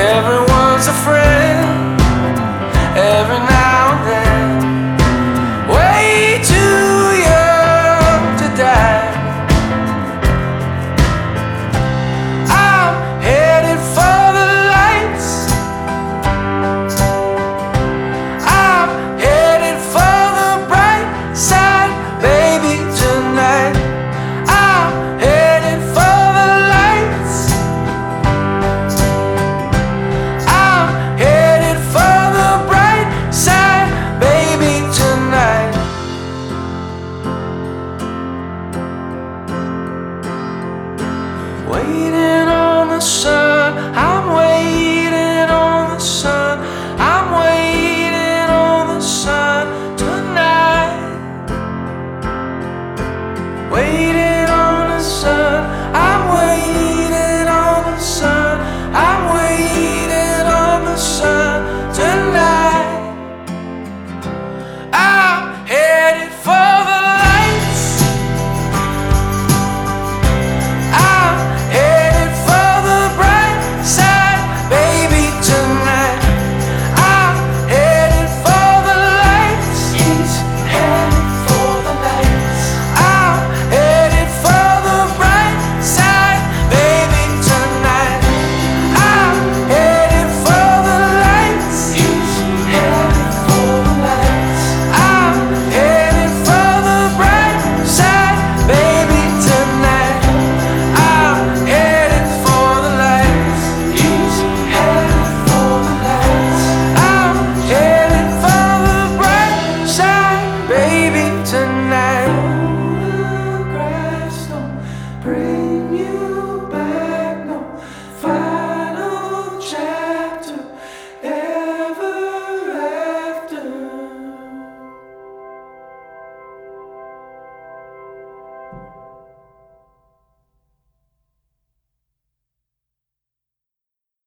Everyone's a friend every now and then. Way too young to die. I'm headed for the lights. I'm headed for the bright side, baby, tonight. I'm headed for the lights. I'm headed for the bright side, baby, tonight. Waiting on the sun, I'm waiting on the sun. I'm waiting on the sun tonight. Waiting on the sun, I'm waiting on the sun. I'm waiting on the sun tonight. I'm headed for the lights. I'm headed for the bright side, baby, tonight. I'm headed for the lights. He's headed for the lights. I'm headed for the bright side, baby, tonight. I'm headed for the lights. He's headed for the lights. I'm headed for the bright side, baby, tonight. I'm headed for the lights. He's headed for the lights. I'm headed for the bright side, baby, tonight. Photographs don't bring you back, no final chapter ever after.